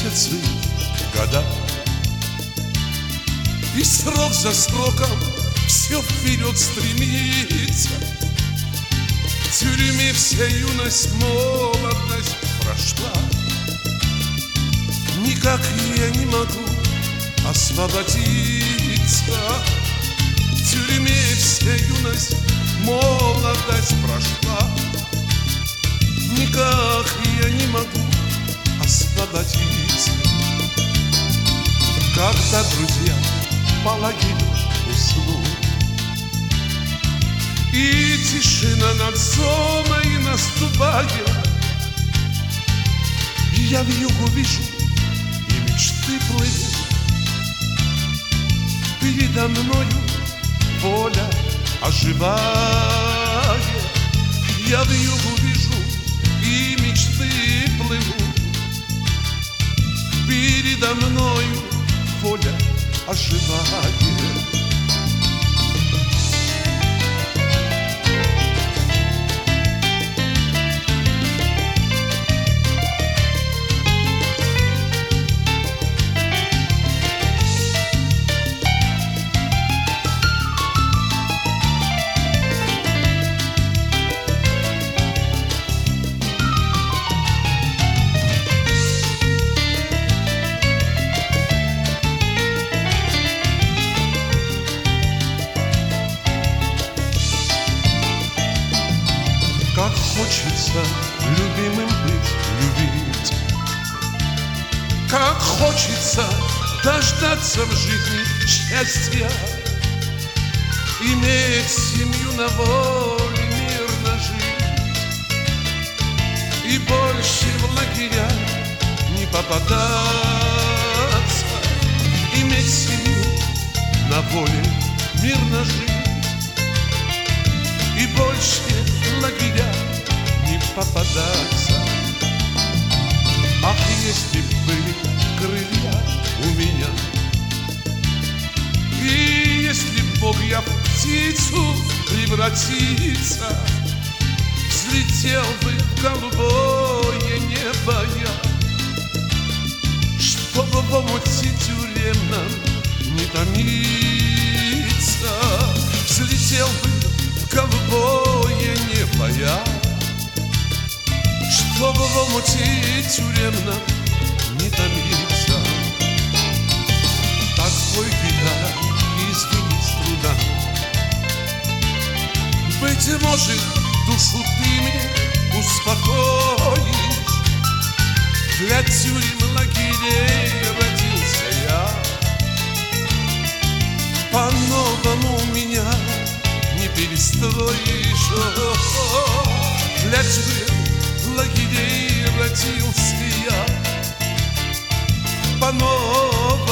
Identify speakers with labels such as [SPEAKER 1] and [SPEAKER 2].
[SPEAKER 1] месяцы, года, и срок за сроком все вперед стремится. В тюрьме вся юность, молодость прошла. Никак я не могу освободиться. В тюрьме вся юность, молодость прошла. Никак я не могу освободиться. Когда друзья по лагерю уснут, и тишина над зоной наступает, я вьюгу вижу, и мечты плывут. Передо мною поле оживает. Я вьюгу вижу, и мечты плывут. Передо мною поле оживает. Как хочется любимым быть, любить. Как хочется дождаться в жизни счастья, иметь семью на воле, мирно жить, и больше в лагеря не попадаться. Иметь семью на воле, мирно жить, и больше в лагеря не попадаться. Ах, если б были крылья у меня, и если б мог я в птицу превратиться, взлетел бы в голубое небо я, чтобы в омуте тюремном не томиться. Взлетел бы в голубое небо я, чтобы в омуте тюремном не томиться. Так пой, гитара, и звени струна. Быть может, душу ты мне успокоишь. Для тюрем лагерей родился я. По-новому меня не перестроишь. Для тюрем лагерей родился я. По-новому